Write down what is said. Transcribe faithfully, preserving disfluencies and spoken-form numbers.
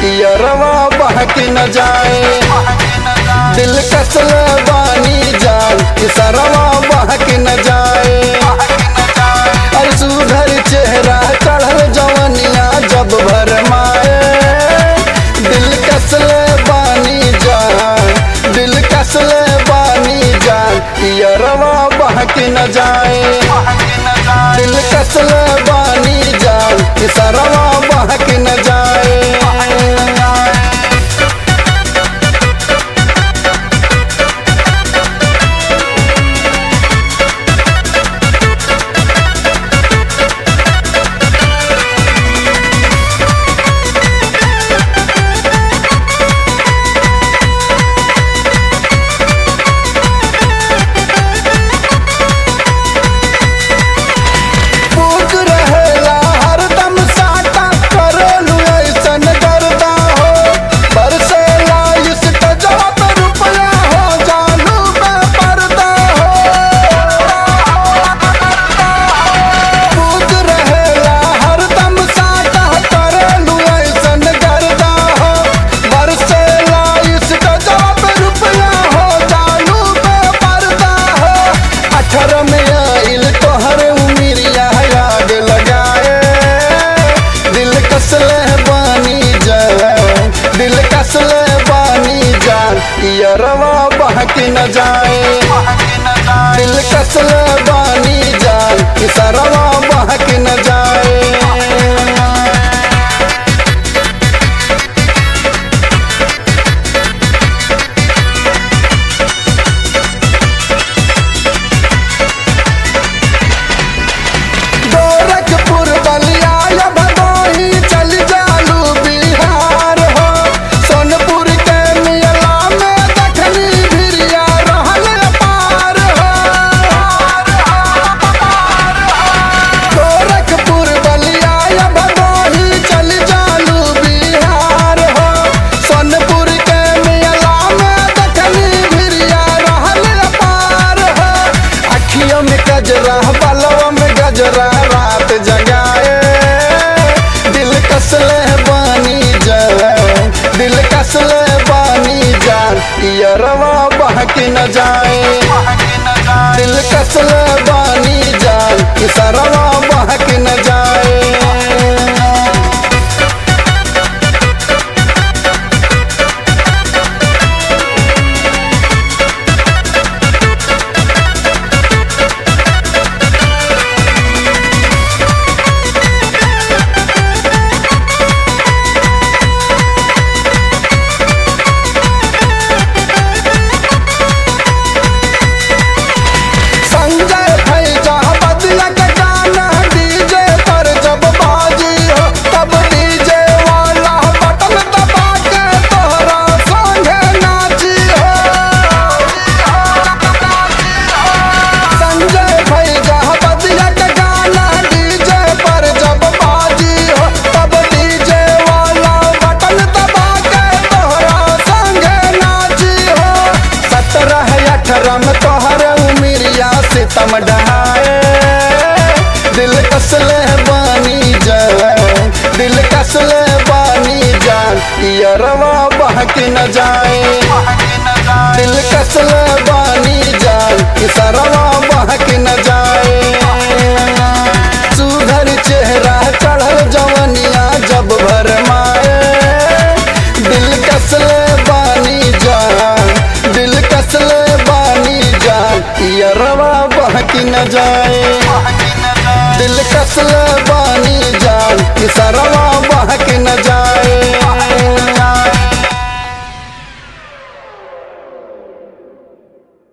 यरवा बहकी न जाए। दिल कसल बानी जान सरवा बहकी न जाए। अरे सुधर चेहरा चढ़ल जवनिया जब भर माए। दिल कसल बानी जान दिल कसल बानी जान यरवा बहकी न जाए। दिल कसल बानी जान सरवा बहकी न जाए। यरवा बहकी न जाए। दिल कसल बानी जान सरवा बहकी न जाए। गोरखपुर बलिया या भदोही चल जालू बिहार हो। सोनपुर के मिला में दखनी भिरिया रहल पार हो। गोरखपुर बलिया या भदोही चल जालू बिहार हो। सोनपुर के मिला में दखनी भिरिया रहल पार हो। अखियों में गजरा बलवा में गजरा रात जगाए। दिल कसले बानी जान दिल कसले बानी जान यरवा बहकी न जाए। दिल कसले बानी जान सरवा बहकी न जाए। रम तोहर उमिरिया सितम डहाए। दिल कसले बानी जान दिल कसले बानी जान यरवा बहकी न जाए। दिल कसले बानी जान सरवा बहकी न जाए। सुधर चेहरा चढ़ल जवनिया जब भर माए। दिल कसले बानी जान दिल कसले यरवा बहकी न जाए। दिल कसल बानी जान सरवा